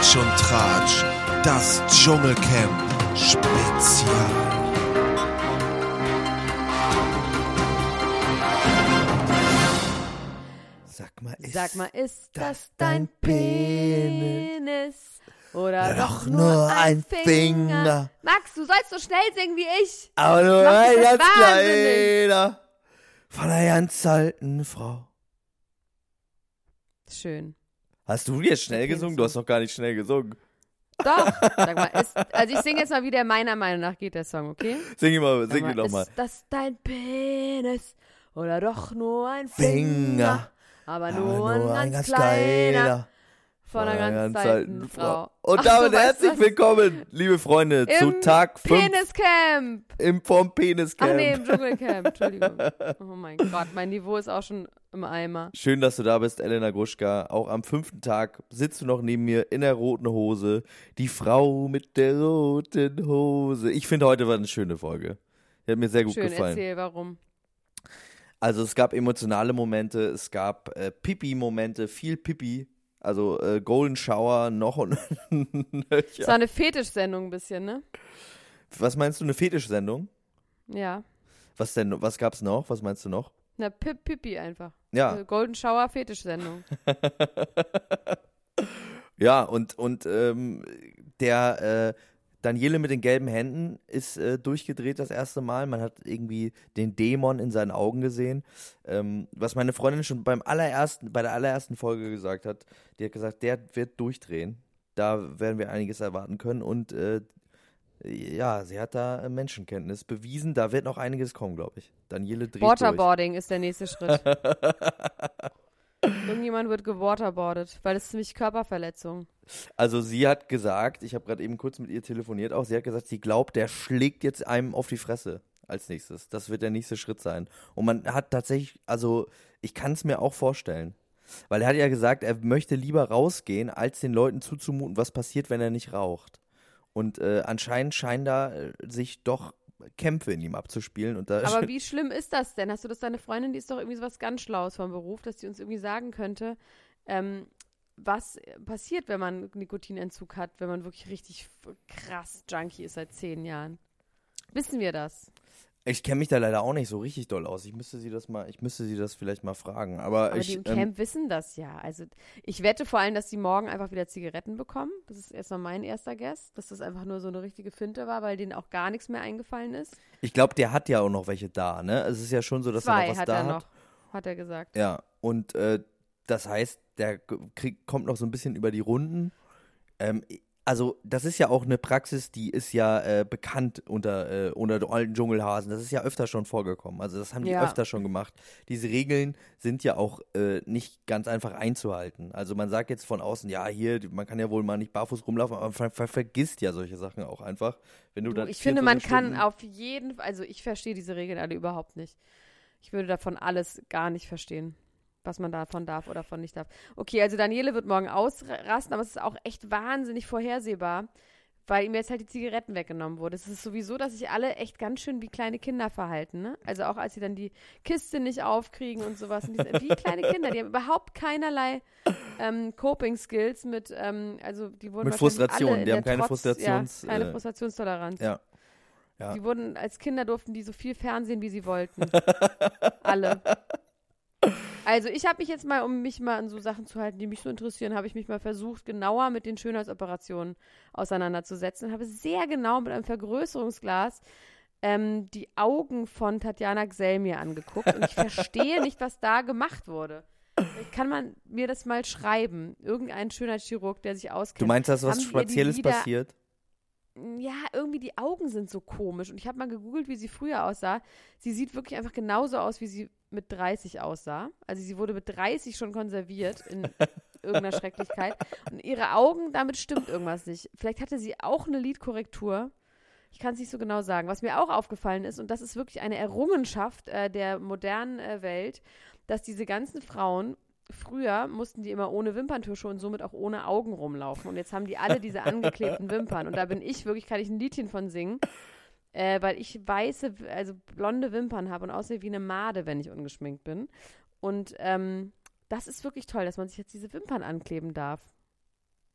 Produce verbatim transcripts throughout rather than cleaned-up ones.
Klatsch und Tratsch, das Dschungelcamp Spezial. Sag mal, ist, Sag mal, ist das, das dein dein Penis? Oder Doch doch nur nur ein ein Finger? Finger. Max, du sollst so schnell singen wie ich. Aber nur Mach dich ein das ganz wahnsinnig. kleiner von einer ganz alten Frau. Schön. Hast du jetzt schnell Okay, gesungen? so. Du hast doch gar nicht schnell gesungen. Doch. Sag mal, ist, also ich singe jetzt mal, wie der meiner Meinung nach geht, der Song, okay? Sing ihn mal, Sag sing mal, ihn nochmal. ist das dein Penis? Oder doch nur ein Finger, Finger? Aber aber nur, nur ein ganz kleiner von einer ganz alten alten Frau. Und Ach damit so, weißt du herzlich was? willkommen, liebe Freunde, zu Im Tag fünf Peniscamp. im vom Peniscamp. Ach nee, im Dschungelcamp, Entschuldigung. Oh mein Gott, mein Niveau ist auch schon im Eimer. Schön, dass du da bist, Elena Gruschka. Auch am fünften Tag sitzt du noch neben mir in der roten Hose. Die Frau mit der roten Hose. Ich finde, heute war eine schöne Folge. Die hat mir sehr gut Schön, gefallen. erzähl, warum. Also es gab emotionale Momente, es gab äh, Pipi-Momente, viel Pipi. Also äh, Golden Shower noch und Das war eine Fetischsendung ein bisschen, ne? Was meinst du, eine Fetischsendung? Ja. Was denn, was gab's noch? Was meinst du noch? Na, Pip Pipi einfach. Ja. Eine Golden Shower Fetischsendung. Ja, und, und ähm, der äh, Daniele mit den gelben Händen ist äh, durchgedreht das erste Mal. Man hat irgendwie den Dämon in seinen Augen gesehen. Ähm, was meine Freundin schon beim allerersten, bei der allerersten Folge gesagt hat, die hat gesagt, der wird durchdrehen. Da werden wir einiges erwarten können. Und äh, ja, sie hat da äh, Menschenkenntnis bewiesen. Da wird noch einiges kommen, glaube ich. Daniele dreht Waterboarding ist der nächste Schritt. Irgendjemand wird gewaterboardet, weil das ist ziemlich Körperverletzung. Also sie hat gesagt, ich habe gerade eben kurz mit ihr telefoniert auch, sie hat gesagt, sie glaubt, der schlägt jetzt einem auf die Fresse als nächstes. Das wird der nächste Schritt sein. Und man hat tatsächlich, also ich kann es mir auch vorstellen. Weil er hat ja gesagt, er möchte lieber rausgehen, als den Leuten zuzumuten, was passiert, wenn er nicht raucht. Und äh, anscheinend scheinen da äh, sich doch Kämpfe in ihm abzuspielen. Und da Aber wie schlimm ist das denn? Hast du das, deine Freundin, die ist doch irgendwie sowas ganz Schlaues vom Beruf, dass die uns irgendwie sagen könnte, ähm, was passiert, wenn man Nikotinentzug hat, wenn man wirklich richtig krass Junkie ist seit zehn Jahren? Wissen wir das? Ich kenne mich da leider auch nicht so richtig doll aus. Ich müsste sie das mal, ich müsste sie das vielleicht mal fragen. Aber, Aber ich, die im ähm, Camp wissen das ja. Also ich wette vor allem, dass die morgen einfach wieder Zigaretten bekommen. Das ist erstmal mein erster Guess, dass das einfach nur so eine richtige Finte war, weil denen auch gar nichts mehr eingefallen ist. ich glaube, der hat ja auch noch welche da, ne? Es ist ja schon so, dass Zwei er noch was hat da er hat. noch, hat er gesagt. Ja, und äh, das heißt, der krieg, kommt noch so ein bisschen über die Runden. Ähm, also das ist ja auch eine Praxis, die ist ja äh, bekannt unter, äh, unter den alten Dschungelhasen. Das ist ja öfter schon vorgekommen. Also das haben die Ja. öfter schon gemacht. Diese Regeln sind ja auch äh, nicht ganz einfach einzuhalten. Also man sagt jetzt von außen, ja hier, man kann ja wohl mal nicht barfuß rumlaufen, aber man ver ver vergisst ja solche Sachen auch einfach. Wenn du Du, da ich finde, man vierundzwanzig kann Stunden- auf jeden Fall, also ich verstehe diese Regeln alle überhaupt nicht. Ich würde davon alles gar nicht verstehen, was man davon darf oder von nicht darf. Okay, also Daniele wird morgen ausrasten, aber es ist auch echt wahnsinnig vorhersehbar, weil ihm jetzt halt die Zigaretten weggenommen wurden. Es ist sowieso, dass sich alle echt ganz schön wie kleine Kinder verhalten, ne? Also auch als sie dann die Kiste nicht aufkriegen und sowas. Und die sind wie kleine Kinder, die haben überhaupt keinerlei ähm, Coping-Skills mit, ähm, also die wurden Mit wahrscheinlich Frustration, alle in die haben der keine Trotz, Frustrations- ja, keine äh, Frustrationstoleranz. Ja. Ja. Die wurden, als Kinder durften die so viel Fernsehen, wie sie wollten. Alle. Also ich habe mich jetzt mal, um mich mal an so Sachen zu halten, die mich so interessieren, habe ich mich mal versucht, genauer mit den Schönheitsoperationen auseinanderzusetzen und habe sehr genau mit einem Vergrößerungsglas ähm, die Augen von Tatjana Gsell mir angeguckt und ich verstehe nicht, was da gemacht wurde. Kann man mir das mal schreiben? Irgendein Schönheitschirurg, der sich auskennt. Du meinst, dass was Haben die ihr die Spezielles Lider- passiert? Ja, irgendwie die Augen sind so komisch. Und ich habe mal gegoogelt, wie sie früher aussah. Sie sieht wirklich einfach genauso aus, wie sie mit dreißig aussah. Also sie wurde mit dreißig schon konserviert in irgendeiner Schrecklichkeit. Und ihre Augen, damit stimmt irgendwas nicht. Vielleicht hatte sie auch eine Lidkorrektur. Ich kann es nicht so genau sagen. Was mir auch aufgefallen ist, und das ist wirklich eine Errungenschaft äh, der modernen äh, Welt, dass diese ganzen Frauen, früher mussten die immer ohne Wimperntusche und somit auch ohne Augen rumlaufen. Und jetzt haben die alle diese angeklebten Wimpern. Und da bin ich wirklich, kann ich ein Liedchen von singen, äh, weil ich weiße, also blonde Wimpern habe und aussehe wie eine Made, wenn ich ungeschminkt bin. Und ähm, das ist wirklich toll, dass man sich jetzt diese Wimpern ankleben darf.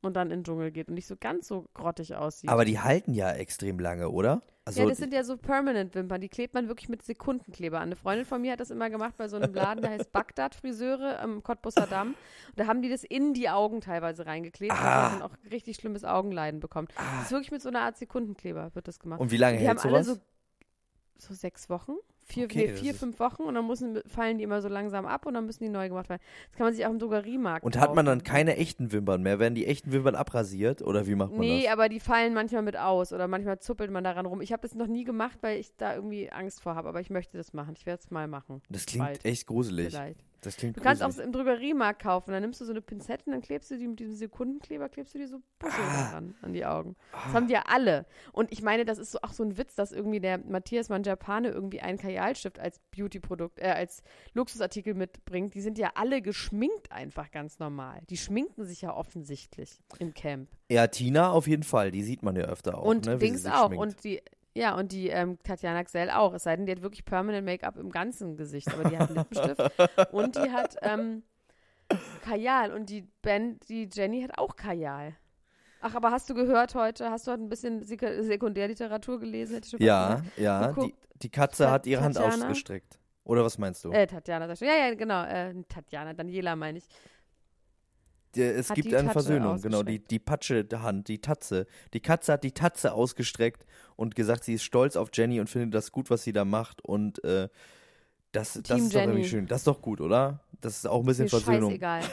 und dann in den Dschungel geht und nicht so ganz so grottig aussieht. Aber die halten ja extrem lange, oder? Also ja, das sind ja so Permanent-Wimpern, die klebt man wirklich mit Sekundenkleber an. Eine Freundin von mir hat das immer gemacht bei so einem Laden, der heißt Bagdad Friseure am Cottbusser Damm. Und da haben die das in die Augen teilweise reingeklebt, Ah. dass man auch richtig schlimmes Augenleiden bekommt. Ah. Das ist wirklich mit so einer Art Sekundenkleber wird das gemacht. Und wie lange die hält haben alle sowas? so, so sechs Wochen, vier, Okay, nee, das vier ist- fünf Wochen und dann müssen, fallen die immer so langsam ab und dann müssen die neu gemacht werden. Das kann man sich auch im Drogeriemarkt Und hat man dann kaufen. keine echten Wimpern mehr? Werden die echten Wimpern abrasiert oder wie macht man Nee, das? aber die fallen manchmal mit aus oder manchmal zuppelt man daran rum. Ich habe das noch nie gemacht, weil ich da irgendwie Angst vor habe, aber ich möchte das machen. Ich werde es mal machen. Das klingt bald. echt gruselig. Vielleicht. Das klingt Du kannst auch gruselig. im Drogeriemarkt kaufen. Dann nimmst du so eine Pinzette und dann klebst du die mit diesem Sekundenkleber, klebst du die so Büschel Ah. daran an die Augen. Das Ah. haben die ja alle. Und ich meine, das ist so, auch so ein Witz, dass irgendwie der Matthias Mangiapane irgendwie einen Kajalstift als Beauty-Produkt, äh, als Luxusartikel mitbringt. Die sind ja alle geschminkt einfach ganz normal. Die schminken sich ja offensichtlich im Camp. Ja, Tina auf jeden Fall. Die sieht man ja öfter auch. und ne, wie sie Dings sich auch. schminkt. Und die, ja, und die ähm, Tatjana Xell auch. Es sei denn, die hat wirklich Permanent Make-up im ganzen Gesicht. Aber die hat Lippenstift und die hat ähm, Kajal. Und die Ben, die Jenny hat auch Kajal. Ach, aber hast du gehört heute, hast du heute ein bisschen Sek Sekundärliteratur gelesen? Hätte ich schon Ja, fast ja. Die, geguckt. die Katze Tat- hat ihre Hand Tatjana? ausgestreckt. Oder was meinst du? gesagt. Äh, Tatjana, sag ich schon. Ja, ja, genau. Äh, Tatjana, Daniela meine ich. Die- es hat gibt die eine Tatsche Versöhnung, genau. Die, ausgestreckt. die Patsche der Hand, die Tatze. Die Katze hat die Tatze ausgestreckt und gesagt, sie ist stolz auf Jenny und findet das gut, was sie da macht. Und äh, das, das Team ist doch irgendwie Jenny. schön. Das ist doch gut, oder? Das ist auch ein bisschen Ist mir Versöhnung. scheißegal.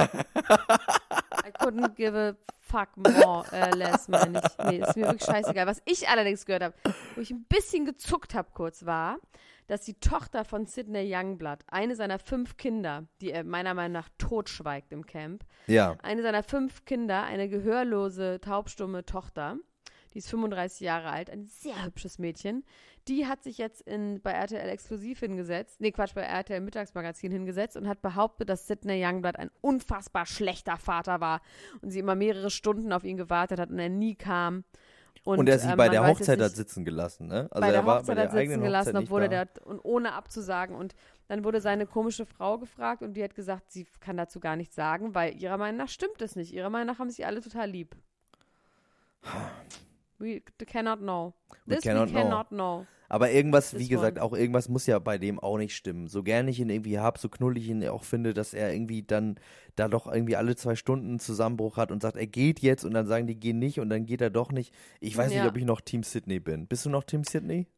I couldn't give a fuck more, äh, less, meine ich. Nee, ist mir wirklich scheißegal. Was ich allerdings gehört habe, wo ich ein bisschen gezuckt habe kurz, war, dass die Tochter von Sidney Youngblood, eine seiner fünf Kinder, die er meiner Meinung nach totschweigt im Camp, Ja. eine seiner fünf Kinder, eine gehörlose, taubstumme Tochter, die ist fünfunddreißig Jahre alt, ein sehr hübsches Mädchen, die hat sich jetzt in, bei R T L Exklusiv hingesetzt, nee Quatsch, bei R T L Mittagsmagazin hingesetzt und hat behauptet, dass Sidney Youngblood ein unfassbar schlechter Vater war und sie immer mehrere Stunden auf ihn gewartet hat und er nie kam. Und, Und, er sie ähm, bei man der weiß jetzt Hochzeit hat nicht- sitzen gelassen, ne? Also bei er der war Hochzeit bei der hat sitzen eigenen gelassen, Hochzeit nicht obwohl er da. der, und ohne abzusagen. Und dann wurde seine komische Frau gefragt und die hat gesagt, sie kann dazu gar nichts sagen, weil ihrer Meinung nach stimmt es nicht. Ihrer Meinung nach haben sie alle total lieb. We cannot know. We This cannot we know. cannot know. Aber irgendwas, This wie gesagt, one. auch irgendwas muss ja bei dem auch nicht stimmen. So gern ich ihn irgendwie hab, so knullig ich ihn auch finde, dass er irgendwie dann da doch irgendwie alle zwei Stunden einen Zusammenbruch hat und sagt, er geht jetzt und dann sagen die, gehen nicht und dann geht er doch nicht. Ich weiß Ja. nicht, ob ich noch Team Sydney bin. Bist du noch Team Sydney?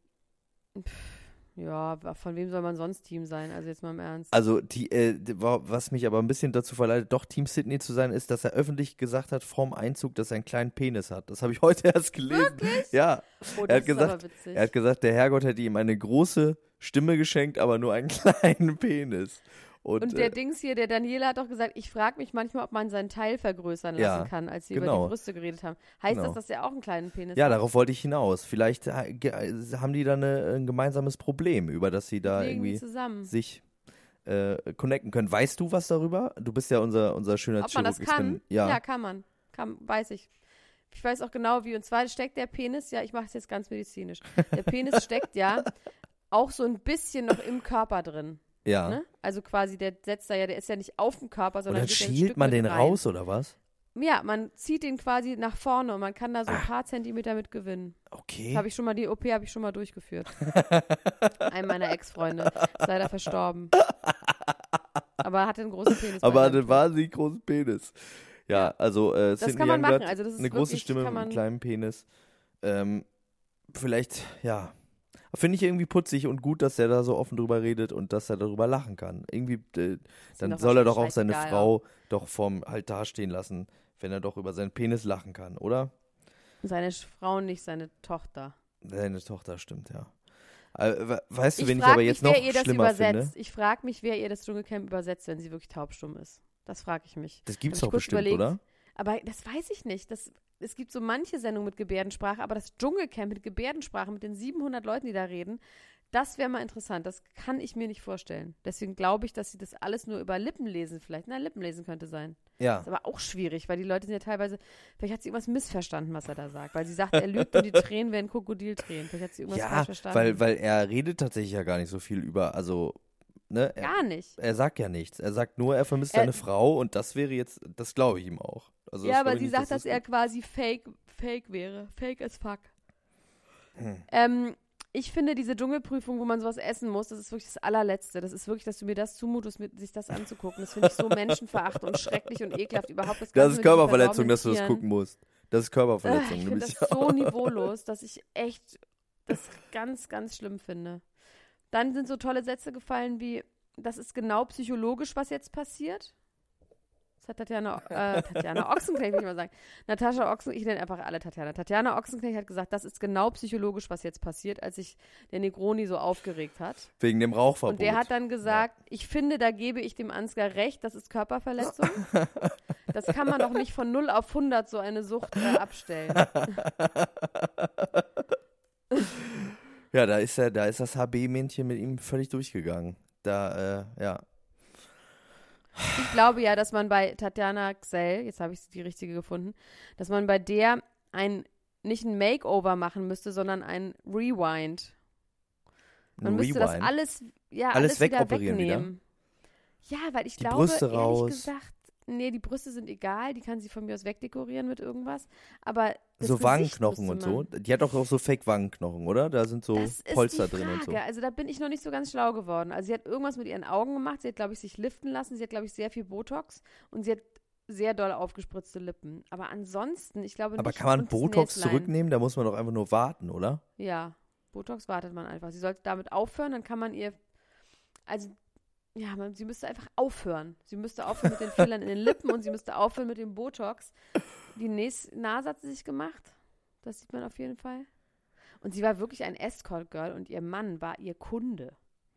Ja, von wem soll man sonst Team sein? Also jetzt mal im Ernst. Also, die, äh, die- wa- was mich aber ein bisschen dazu verleitet, doch Team Sydney zu sein, ist, dass er öffentlich gesagt hat, vorm Einzug, dass er einen kleinen Penis hat. Das habe ich heute erst gelesen. Wirklich? Ja. Oh, er das hat ist gesagt, aber witzig. Er hat gesagt, der Herrgott hätte ihm eine große Stimme geschenkt, aber nur einen kleinen Penis. Und, Und der äh, Dings hier, der Daniela hat doch gesagt, ich frage mich manchmal, ob man seinen Teil vergrößern lassen Ja, kann, als sie über genau. die Brüste geredet haben. Heißt Genau. das, dass er auch einen kleinen Penis ja, hat? darauf wollte ich hinaus. Vielleicht äh, ge- haben die da eine, ein gemeinsames Problem, über das sie da Legen die irgendwie zusammen. sich äh, connecten können. Weißt du was darüber? Du bist ja unser, unser schöner Ob man das Chirurg. kann? Ja. kann man. Kann, weiß ich. Ich weiß auch genau wie. Und zwar steckt der Penis, ja, ich mache es jetzt ganz medizinisch. Der Penis steckt ja auch so ein bisschen noch im Körper drin. ja. Ne? Also quasi, der setzt da ja, der ist ja nicht auf dem Körper, Und sondern dann geht ja ein schielt Stück man mit den rein. raus, oder was? Ja, man zieht den quasi nach vorne und man kann da so ein Ach. paar Zentimeter mit gewinnen. Okay. Habe ich schon mal, die O P habe ich schon mal durchgeführt. Einem meiner Ex-Freunde. Ist leider verstorben. Aber er hatte einen großen Penis. bei Aber seinem einen Tod. wahnsinnig großen Penis. Ja, Ja. also äh, Das Sidney kann man Youngblood, machen. Also das ist eine große wirklich, Stimme kann mit einem man, kleinen Penis. Ähm, vielleicht, ja. Finde ich irgendwie putzig und gut, dass er da so offen drüber redet und dass er darüber lachen kann. Irgendwie, äh, dann doch soll er doch auch wahrscheinlich seine scheißegal, Frau doch vorm Altar stehen lassen, wenn er doch über seinen Penis lachen kann, oder? seine Frau, nicht seine Tochter. Seine Tochter, stimmt, ja. Äh, we- weißt du, Ich wen ich frage aber mich, jetzt wer noch ihr das schlimmer übersetzt. finde? Ich frage mich, wer ihr das Dschungelcamp übersetzt, wenn sie wirklich taubstumm ist. Das frage ich mich. Das gibt's Hab ich doch kurz bestimmt, überlegt. oder? Aber das weiß ich nicht. Das, es gibt so manche Sendungen mit Gebärdensprache, aber das Dschungelcamp mit Gebärdensprache, mit den siebenhundert Leuten, die da reden, das wäre mal interessant. Das kann ich mir nicht vorstellen. Deswegen glaube ich, dass sie das alles nur über Lippenlesen vielleicht. Na, Lippenlesen könnte sein. Ja. Ist aber auch schwierig, weil die Leute sind ja teilweise, vielleicht hat sie irgendwas missverstanden, was er da sagt. Weil sie sagt, er lügt und die Tränen werden Krokodiltränen. Vielleicht hat sie irgendwas Ja, falsch verstanden. weil, weil er redet tatsächlich ja gar nicht so viel über, also, ne? Er, Gar nicht. er sagt ja nichts. Er sagt nur, er vermisst Er- seine Frau und das wäre jetzt, das glaube ich ihm auch. Also ja, das aber glaub ich sie nicht, sagt, dass dass er das quasi fake, fake wäre. Fake as fuck. Hm. Ähm, ich finde diese Dschungelprüfung, wo man sowas essen muss, das ist wirklich das allerletzte. Das ist wirklich, dass du mir das zumutest, mit, sich das anzugucken. Das finde ich so menschenverachtend und schrecklich und ekelhaft überhaupt. Das, Das Ganze ist mit diesen Körperverletzung, dass du das verdorbenen gucken musst. Das ist Tieren. Körperverletzung. Äh, Ich du finde bist das ja so niveaulos, dass ich echt das ganz, ganz schlimm finde. Dann sind so tolle Sätze gefallen wie, das ist genau psychologisch, was jetzt passiert. Das hat Tatjana, äh, Tatjana Ochsenknecht, will ich mal sagen. Natascha Ochsenknecht, ich nenne einfach alle Tatjana. Tatjana Ochsenknecht hat gesagt, das ist genau psychologisch, was jetzt passiert, als sich der Negroni so aufgeregt hat. Wegen dem Rauchverbot. Und der hat dann gesagt, ja. ich finde, da gebe ich dem Ansgar recht, das ist Körperverletzung. Das kann man doch nicht von null auf hundert so eine Sucht äh, abstellen. Ja, da ist er, da ist das H B-Männchen mit ihm völlig durchgegangen. Da, äh, ja. Ich glaube ja, dass man bei Tatjana Gsell, jetzt habe ich die richtige gefunden, dass man bei der ein, nicht ein Makeover machen müsste, sondern ein Rewind. Man Ein müsste das Rewind. alles, ja, Alles alles, wieder wegoperieren wegnehmen. Ja, weil ich Die glaube, Brüste ehrlich raus. gesagt, nee, die Brüste sind egal, die kann sie von mir aus wegdekorieren mit irgendwas, aber das So Gesicht Wangenknochen müsste und so. man- Die hat doch auch so Fake-Wangenknochen, oder? Da sind so Das ist Polster die drin Frage. und so. Also da bin ich noch nicht so ganz schlau geworden. Also sie hat irgendwas mit ihren Augen gemacht. Sie hat, glaube ich, sich liften lassen. Sie hat, glaube ich, sehr viel Botox und sie hat sehr doll aufgespritzte Lippen. Aber ansonsten, ich glaube Aber nicht. kann man und das Botox Näslein. zurücknehmen? Da muss man doch einfach nur warten, oder? Ja, Botox wartet man einfach. Sie sollte damit aufhören, dann kann man ihr, also ja, man, sie müsste einfach aufhören. Sie müsste aufhören mit den Fillern in den Lippen und sie müsste aufhören mit dem Botox. Die Näs- Nase hat sie sich gemacht. Das sieht man auf jeden Fall. Und sie war wirklich ein Escort-Girl und ihr Mann war ihr Kunde.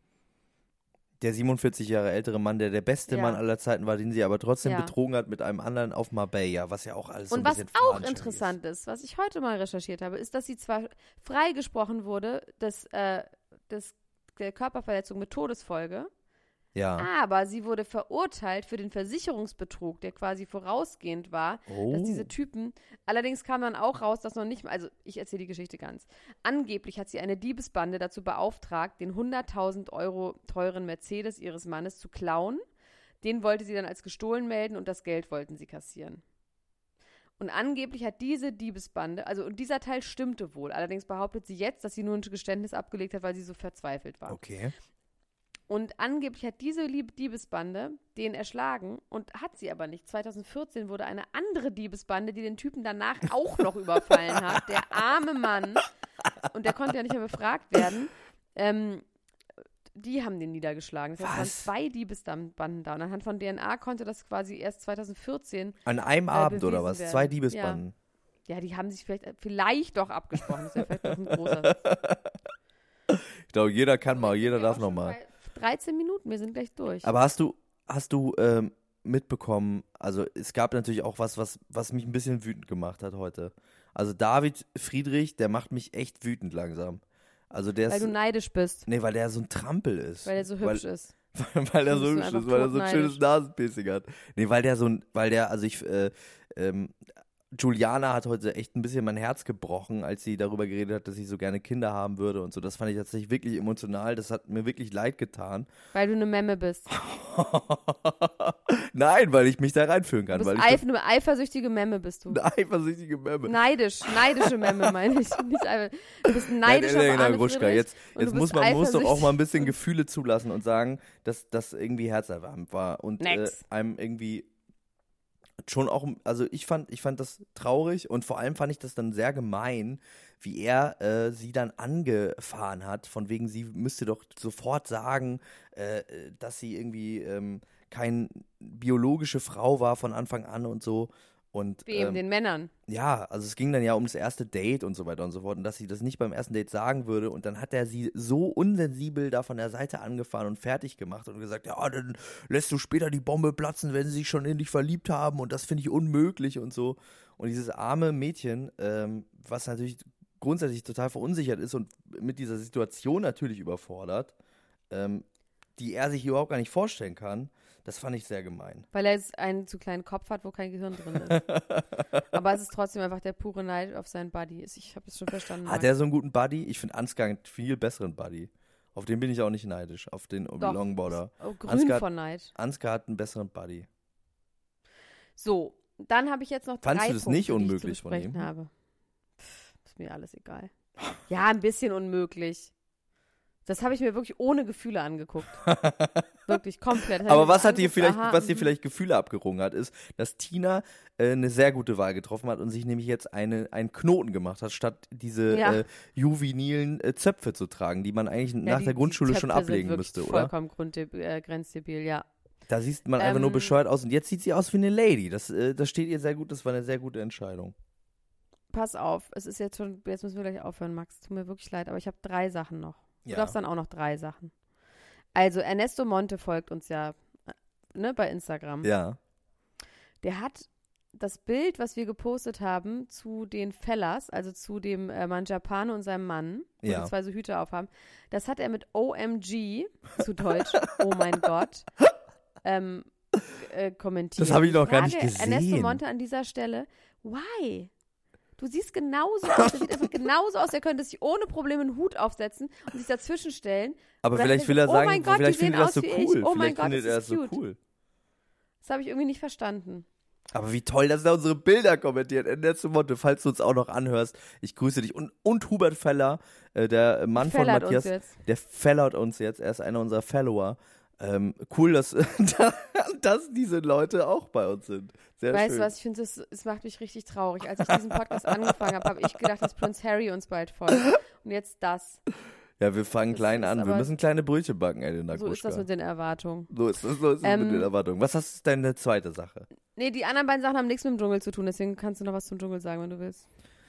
Der siebenundvierzig Jahre ältere Mann, der der beste Ja. Mann aller Zeiten war, den sie aber trotzdem Ja. betrogen hat mit einem anderen auf Marbella, was ja auch alles so Und ein was bisschen auch fadenscheinig interessant ist, was ich heute mal recherchiert habe, ist, dass sie zwar freigesprochen wurde, des, äh, des, der Körperverletzung mit Todesfolge, ist. Ja. aber sie wurde verurteilt für den Versicherungsbetrug, der quasi vorausgehend war, Oh. dass diese Typen, allerdings kam dann auch raus, dass noch nicht, also ich erzähle die Geschichte ganz, angeblich hat sie eine Diebesbande dazu beauftragt, den hunderttausend Euro teuren Mercedes ihres Mannes zu klauen. Den wollte sie dann als gestohlen melden und das Geld wollten sie kassieren. Und angeblich hat diese Diebesbande, also und dieser Teil stimmte wohl, allerdings behauptet sie jetzt, dass sie nur ein Geständnis abgelegt hat, weil sie so verzweifelt war. Okay. Und angeblich hat diese Lieb- Diebesbande den erschlagen und hat sie aber nicht. zweitausendvierzehn wurde eine andere Diebesbande, die den Typen danach auch noch überfallen hat. Der arme Mann. Und der konnte ja nicht mehr befragt werden. Ähm, die haben den niedergeschlagen. Das heißt, es waren Was? zwei Diebesbanden da. Und anhand von D N A konnte das quasi erst zweitausendvierzehn. An einem Äh, Abend oder bewiesen was? werden. Zwei Diebesbanden. Ja, die haben sich vielleicht, vielleicht doch abgesprochen. Das wäre vielleicht doch ein großer. Ich glaube, jeder kann mal, jeder Wir darf auch noch schon mal. bei dreizehn Minuten, wir sind gleich durch. Aber hast du, hast du ähm, mitbekommen, also es gab natürlich auch was, was, was mich ein bisschen wütend gemacht hat heute. Also David Friedrich, der macht mich echt wütend langsam. Also der weil ist, du neidisch bist, nee, weil der so ein Trampel ist. weil er so hübsch ist. Weil, weil er Du so bist hübsch einfach ist, weil er so ein totneidisch. schönes Nasenpiercing hat. Nee, weil der so ein, weil der, also ich, äh, ähm, Juliana hat heute echt ein bisschen mein Herz gebrochen, als sie darüber geredet hat, dass ich so gerne Kinder haben würde und so. Das fand ich tatsächlich wirklich emotional. Das hat mir wirklich leid getan. Weil du eine Memme bist. Nein, weil ich mich da reinfühlen Du kann. bist Weil ich eif eine eifersüchtige Memme bist du. eine eifersüchtige Memme. Neidisch, neidische Memme meine ich. Nicht einfach, du bist neidisch Nein, auf Elena Arne Gruschka, Friedrich jetzt, und jetzt du muss bist man muss doch auch mal ein eifersüchtig. bisschen Gefühle zulassen und sagen, dass das irgendwie herzerwärmend war und äh, Next. einem irgendwie schon auch, also ich fand, ich fand das traurig und vor allem fand ich das dann sehr gemein, wie er äh, sie dann angefahren hat, von wegen, sie müsste doch sofort sagen, äh, dass sie irgendwie ähm, keine biologische Frau war von Anfang an und so. Und, Wem, ähm, den Männern. ja, also es ging dann ja um das erste Date und so weiter und so fort und dass sie das nicht beim ersten Date sagen würde und dann hat er sie so unsensibel da von der Seite angefahren und fertig gemacht und gesagt, ja, dann lässt du später die Bombe platzen, wenn sie sich schon in dich verliebt haben und das finde ich unmöglich und so. Und dieses arme Mädchen, ähm, was natürlich grundsätzlich total verunsichert ist und mit dieser Situation natürlich überfordert, ähm, die er sich überhaupt gar nicht vorstellen kann, das fand ich sehr gemein. Weil er jetzt einen zu kleinen Kopf hat, wo kein Gehirn drin ist. Aber es ist trotzdem einfach der pure Neid auf seinen Buddy. Ich habe es schon verstanden. Hat Max. er so einen guten Buddy? Ich finde Ansgar einen viel besseren Buddy. Auf den bin ich auch nicht neidisch, auf den Doch. Longboarder. Oh, grün Ansgar- von Neid. Ansgar hat einen besseren Buddy. So, dann habe ich jetzt noch Fandst drei du das Punkte, nicht die ich zu unmöglich von besprechen ihm? habe. Pff, ist mir alles egal. Ja, ein bisschen unmöglich. Das habe ich mir wirklich ohne Gefühle angeguckt. Wirklich komplett. Das hab Aber ich mir was so hat dir angeguckt, vielleicht, aha, was dir mhm. vielleicht Gefühle abgerungen hat, ist, dass Tina äh, eine sehr gute Wahl getroffen hat und sich nämlich jetzt eine, einen Knoten gemacht hat, statt diese Ja. äh, juvenilen äh, Zöpfe zu tragen, die man eigentlich Ja, nach die, der Grundschule die schon Zöpfe ablegen sind wirklich müsste, oder? vollkommen grunddeb- äh, grenzdebil, ja. Da sieht man einfach nur Ähm, bescheuert aus und jetzt sieht sie aus wie eine Lady. Das, äh, das steht ihr sehr gut, das war eine sehr gute Entscheidung. Pass auf, es ist jetzt schon, jetzt müssen wir gleich aufhören, Max. Tut mir wirklich leid, aber ich habe drei Sachen noch. Du Ja. darfst dann auch noch drei Sachen. Also, Ernesto Monte folgt uns ja ne, bei Instagram. Ja. Der hat das Bild, was wir gepostet haben, zu den Fellas, also zu dem äh, Mangiapane und seinem Mann, wo Ja. die zwei so Hüte aufhaben, das hat er mit O M G, zu Deutsch, oh mein Gott, ähm, äh, kommentiert. Das habe ich noch gar Frage nicht Ernesto gesehen. Monte an dieser Stelle, why? Du siehst genauso aus, der sieht einfach genauso aus, der könnte sich ohne Probleme einen Hut aufsetzen und sich dazwischen stellen. Aber Oder vielleicht so, will er oh sagen, mein Gott, vielleicht die findet er das so sehen aus wie cool. ich. Oh mein vielleicht Gott, findet das er ist das so cute. cool. Das habe ich irgendwie nicht verstanden. Aber wie toll, dass er unsere Bilder kommentiert. Ernesto Monte, falls du uns auch noch anhörst, ich grüße dich. Und, und Hubert Feller, äh, der Mann von Fellert Matthias, uns jetzt. der fellert uns jetzt. Er ist einer unserer Follower. Ähm, cool, dass, dass diese Leute auch bei uns sind. Sehr Weißt schön. du was, ich finde, es es macht mich richtig traurig. Als ich diesen Podcast angefangen habe, habe ich gedacht, dass Prince Harry uns bald folgt. Und jetzt das. Ja, wir fangen Das klein ist an. Wir aber- müssen kleine Brötchen backen, Elena So ist das mit den Erwartungen. So ist das, so ist es Ähm, mit den Erwartungen. Was ist deine zweite Sache? Nee, die anderen beiden Sachen haben nichts mit dem Dschungel zu tun, deswegen kannst du noch was zum Dschungel sagen, wenn du willst.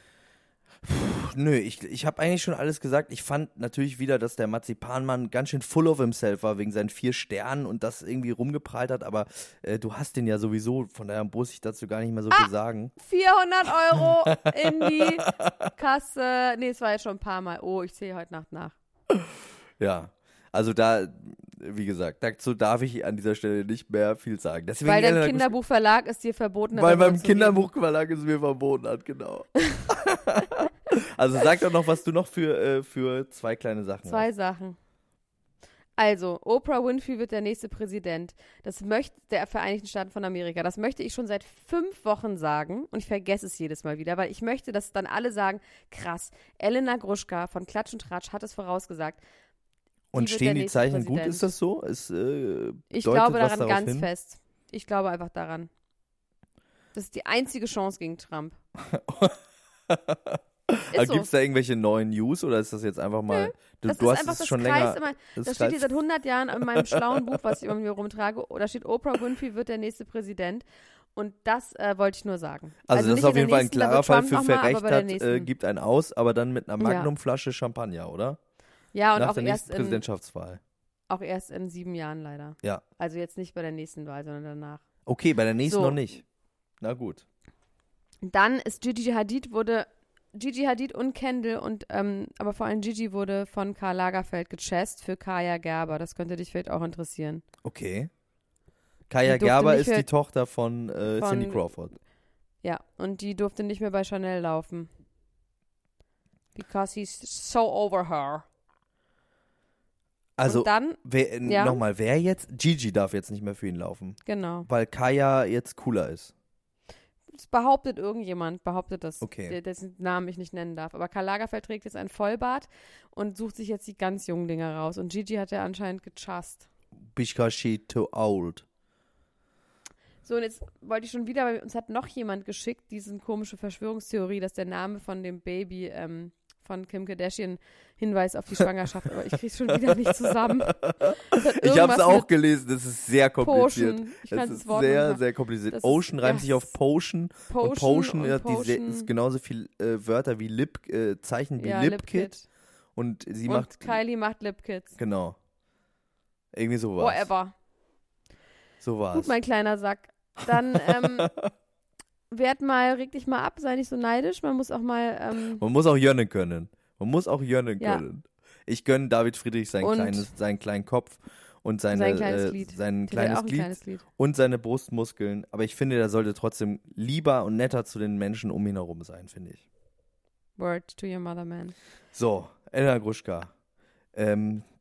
Puh, nö, ich, ich habe eigentlich schon alles gesagt. Ich fand natürlich wieder, dass der Marzipanmann ganz schön full of himself war wegen seinen vier Sternen und das irgendwie rumgeprallt hat, aber äh, du hast den ja sowieso, von daher muss ich dazu gar nicht mehr so viel sagen. vierhundert Euro in die Kasse. Nee, es war jetzt schon ein paar Mal. Oh, ich zähle heute Nacht nach. Ja, also da, wie gesagt, dazu darf ich an dieser Stelle nicht mehr viel sagen. Deswegen, Weil dein Elena, Kinderbuchverlag ist dir verboten hat. Weil darüber beim zu reden. Kinderbuchverlag es mir verboten hat, genau. Also sag doch noch, was du noch für, äh, für zwei kleine Sachen Zwei hast. Sachen. Also, Oprah Winfrey wird der nächste Präsident. Das möchte der Vereinigten Staaten von Amerika. Das möchte ich schon seit fünf Wochen sagen und ich vergesse es jedes Mal wieder, weil ich möchte, dass dann alle sagen, krass, Elena Gruschka von Klatsch und Tratsch hat es vorausgesagt. Und wird stehen der die nächste Zeichen gut? Präsident. Ist das so? Ist, äh, Ich deutet glaube was daran darauf ganz hin? fest. Ich glaube einfach daran. Das ist die einzige Chance gegen Trump. Ist so. Gibt es da irgendwelche neuen News oder ist das jetzt einfach mal. Du, Das du ist hast einfach es das schon Kreis länger. immer, das das steht hier Kreis- seit hundert Jahren in meinem schlauen Buch, was ich immer mit mir rumtrage. Da steht, Oprah Winfrey wird der nächste Präsident. Und das äh, wollte ich nur sagen. Also, das nicht ist auf in jeden der Fall ein nächsten, da klarer wird Fall Trump für noch mal, wer aber recht bei der hat, äh, nächsten. gibt einen aus, aber dann mit einer Ja. Magnumflasche Champagner, oder? Ja, und Nach auch der erst, nächsten in, Präsidentschaftswahl. auch erst in sieben Jahren leider. Ja. Also jetzt nicht bei der nächsten Wahl, sondern danach. Okay, bei der nächsten So. noch nicht. Na gut. Dann ist Gigi Hadid wurde, Gigi Hadid und Kendall und, ähm, aber vor allem Gigi wurde von Karl Lagerfeld gechast für Kaya Gerber. Das könnte dich vielleicht auch interessieren. Okay. Kaya Die durfte Gerber nicht ist mehr- die Tochter von, äh, von- Cindy Crawford. Ja, und die durfte nicht mehr bei Chanel laufen. Because he's so over her. Also, und dann, wer, äh, ja? nochmal, wer jetzt? Gigi darf jetzt nicht mehr für ihn laufen, genau. weil Kaya jetzt cooler ist. Das behauptet irgendjemand, behauptet das, Okay. der, dessen Namen ich nicht nennen darf. Aber Karl Lagerfeld trägt jetzt einen Vollbart und sucht sich jetzt die ganz jungen Dinger raus. Und Gigi hat er anscheinend gechast. Because she too old. So, und jetzt wollte ich schon wieder, weil uns hat noch jemand geschickt, diese komische Verschwörungstheorie, dass der Name von dem Baby ähm, von Kim Kardashian hinweist auf die Schwangerschaft. Aber ich krieg's schon wieder nicht zusammen. Das hat Ich habe es irgendwas auch mit gelesen, das ist sehr kompliziert. Potion. Ich Das kann ist das Wort sehr, noch- sehr kompliziert. Das ist- Ocean reimt ja, sich auf Potion. Potion und Potion und hat diese, Potion. ist genauso viel äh, Wörter wie Lip, äh, Zeichen wie Ja, Lipkit. Und sie Und macht. Kylie macht Lipkits. Genau. Irgendwie so war's. Whatever. So war's. Gut, mein kleiner Sack. Dann, ähm, werd mal, reg dich mal ab, sei nicht so neidisch. Man muss auch mal, ähm, Man muss auch jönnen können. Man muss auch jönnen Ja. können. Ich gönne David Friedrich sein Und- kleines, seinen kleinen Kopf und seine, Sein kleines äh, Glied. sein die will kleines auch ein Glied kleines Lied. und seine Brustmuskeln. Aber ich finde, der sollte trotzdem lieber und netter zu den Menschen um ihn herum sein, finde ich. Word to your mother, man. So, Elena Gruschka. Ähm,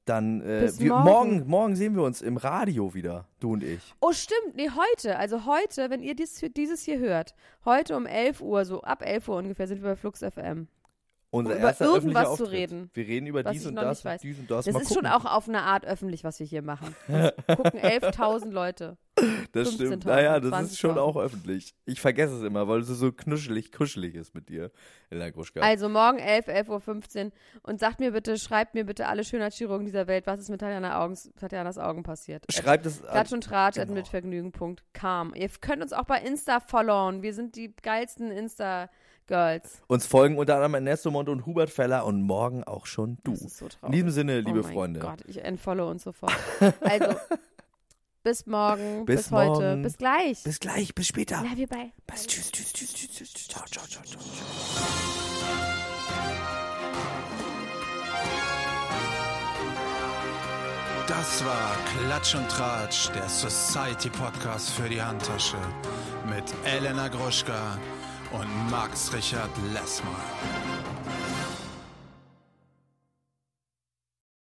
dann, äh, Bis wir, morgen. morgen, morgen sehen wir uns im Radio wieder, du und ich. Oh, stimmt. Nee, heute. Also heute, wenn ihr dies, dieses hier hört, heute um elf Uhr, so ab elf Uhr ungefähr, sind wir bei Flux F M. Unser Um über erster öffentlicher irgendwas zu Auftritt. reden, Wir reden über was dies ich und noch das, nicht weiß. dies und das. Das Mal ist gucken. schon auch auf eine Art öffentlich, was wir hier machen. Das gucken elftausend Leute. Das stimmt. fünfzehntausend, Naja, das ist schon zwanzigtausend. auch öffentlich. Ich vergesse es immer, weil es so knuschelig, kuschelig ist mit dir, Elena Gruschka. Also morgen elf, elf Uhr fünfzehn und sagt mir bitte, schreibt mir bitte alle Schönheitschirurgen dieser Welt, was ist mit Tatjana Augens, Tatjanas Augen passiert. Schreibt es an. Klatsch und Tratsch genau. mit Vergnügen Punkt com. Ihr könnt uns auch bei Insta followen. Wir sind die geilsten Insta-Girls. Uns folgen unter anderem Ernesto Mond und Hubert Feller und morgen auch schon du. Das ist so In traurig. diesem Sinne, liebe oh mein Freunde. Gott, ich entfollow uns sofort. Also, bis morgen, bis, Bis heute, morgen. bis gleich. Bis gleich, bis später. Love you, bye. Bis, tschüss, tschüss, tschüss, tschüss, tschüss, tschüss. Ciao, ciao, ciao, ciao. Das war Klatsch und Tratsch, der Society-Podcast für die Handtasche mit Elena Gruschka und Max Richard Lessmann.